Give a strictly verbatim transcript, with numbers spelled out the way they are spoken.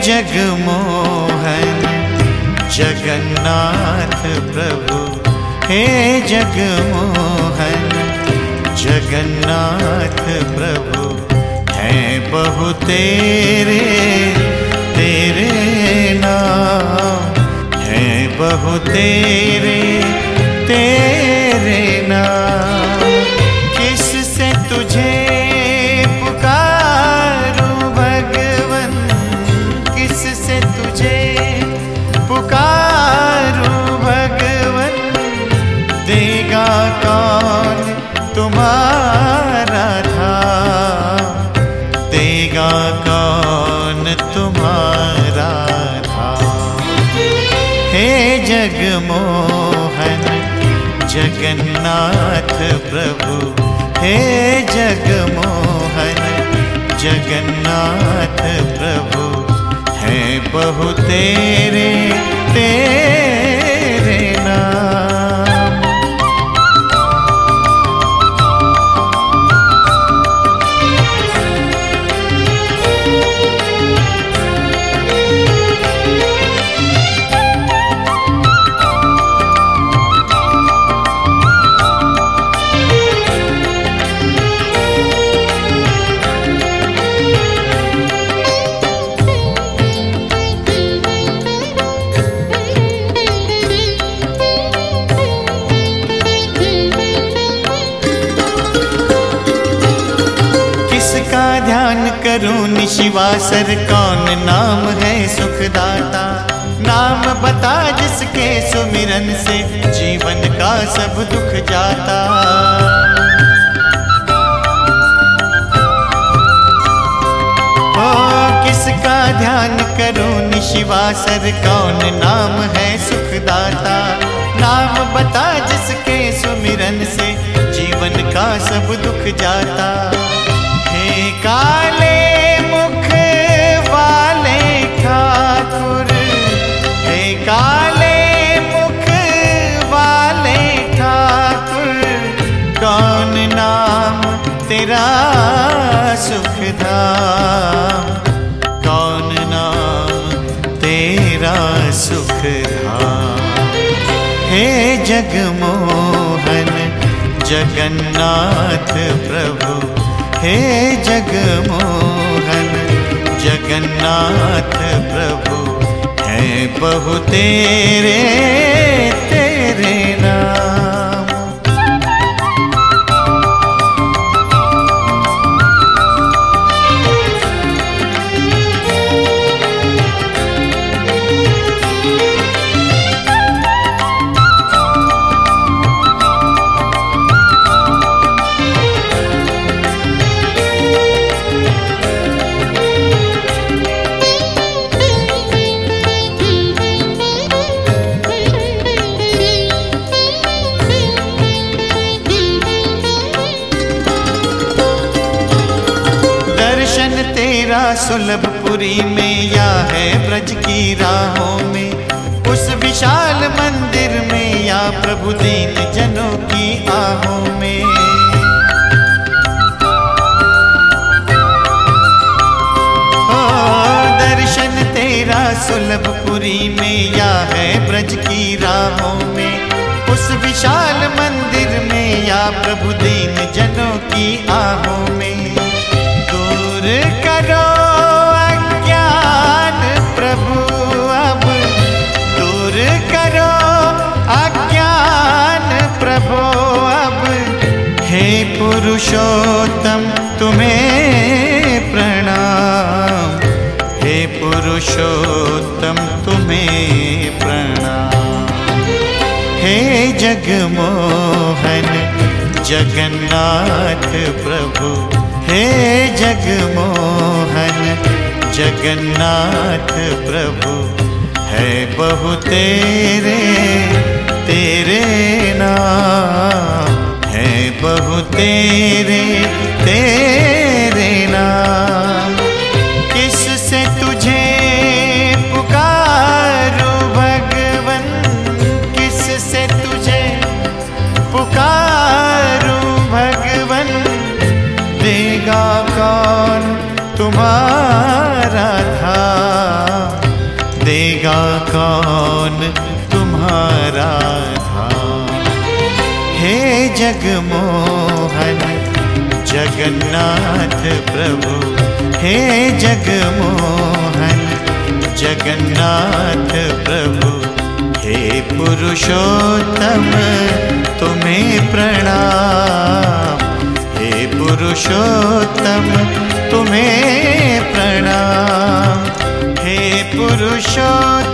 जगमोहन जगन्नाथ प्रभु, हे जगमोहन जगन्नाथ प्रभु, हैं बहु तेरे तेरे नाम, हैं बहु तेरे तेरे नाम। किससे तुझे पुकारूं भगवन, किससे तुझे पुकारूं भगवन, देगा कौन तुम्हारा धाम, देगा कौन तुम्हारा धाम। हे जगमोहन जगन्नाथ प्रभु, हे जगमोहन जगन्नाथ प्रभु, हैं बहु तेरे तेरे नाम। ध्यान करूं निशिवासर, कौन नाम है सुखदाता, नाम बता जिसके सुमिरन से जीवन का सब दुख जाता। ओ किसका ध्यान करूं निशिवासर, कौन नाम है सुखदाता, नाम बता जिसके सुमिरन से जीवन का सब दुख जाता। हे काले मुख वाले ठाकुर, हे काले मुख वाले ठाकुर, कौन नाम तेरा सुखधाम, कौन नाम तेरा सुखधाम। हे जगमोहन जगन्नाथ प्रभु, हे जगमोहन जगन्नाथ प्रभु, हैं बहु तेरे तेरे नाम। तेरा सुलभपुरी में या है ब्रज की राहों में, उस विशाल मंदिर में या प्रभु दीन जनों की आहों में। ओ दर्शन तेरा सुलभपुरी में या है ब्रज की राहों में, उस विशाल मंदिर में या प्रभु दीन जनों की आहों में। दूर करो अज्ञान प्रभु अब, दूर करो अज्ञान प्रभु अब, हे पुरुषोत्तम तुम्हें प्रणाम, हे पुरुषोत्तम तुम्हें प्रणाम। हे जगमोहन जगन्नाथ प्रभु, हे जगमोहन जगन्नाथ प्रभु, है बहु तेरे तेरे नाम, है बहु तेरे तेरे नाम। किससे तुझे पुकारूं भगवन, किससे तुझे पुकारूं भगवन, देगा कौन तुम्हारा धाम, हे जगमोहन जगन्नाथ प्रभु, हे जगमोहन जगन्नाथ प्रभु, हे पुरुषोत्तम तुम्हें प्रणाम, हे पुरुषोत्तम तुम्हें प्रणाम, हे पुरुषोत्तम